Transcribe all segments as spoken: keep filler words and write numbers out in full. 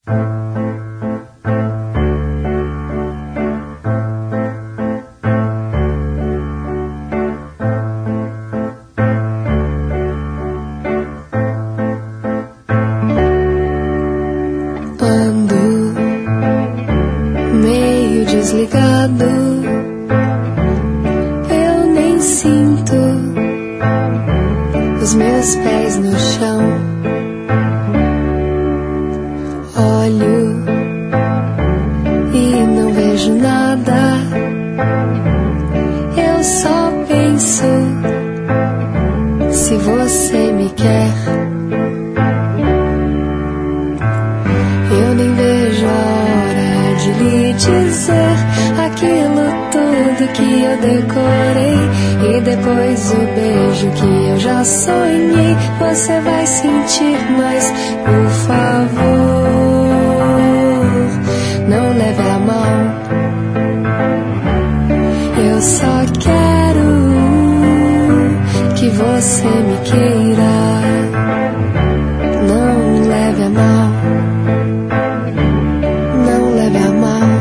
Desligado, eu nem sinto os meus pés no chão. Olho e não vejo nada. Eu só penso se você me quer. Eu nem vejo a hora de lhe dizer aquilo tudo que eu decorei. E depois o beijo que eu já sonhei. Você vai sentir, mas por favor, não leve a mal. Eu só quero que você me queira. Não leve a mal. Não leve a mal.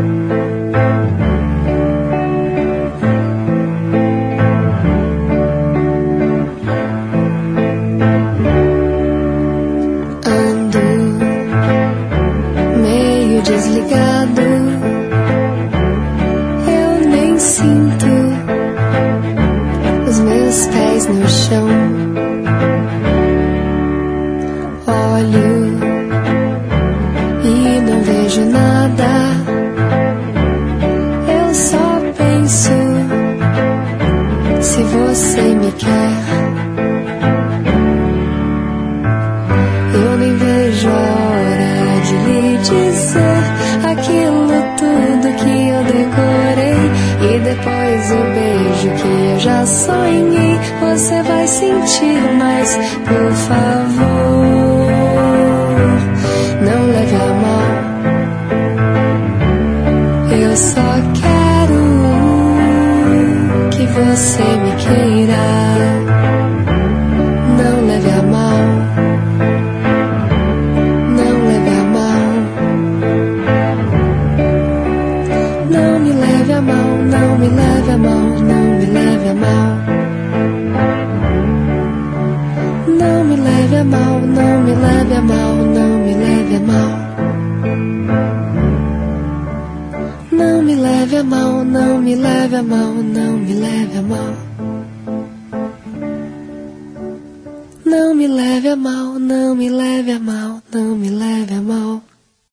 Desligado, eu nem sinto os meus pés no chão. Olho e não vejo nada. Eu só penso se você me quer. Eu nem vejo a hora de lhe dizer aquilo tudo que eu decorei. E depois o beijo que eu já sonhei. Você vai sentir, mas por favor, não leve a mal. Eu só quero que você me queira. Não leve a mal. Não me leve a mal, não me leve a mal, não me leve a mal. Não me leve a mal, não me leve a mal, não me leve a mal. Não me leve a mal, não me leve a mal, não me leve a mal. Não me leve a mal, não me leve a mal, não me leve a mal.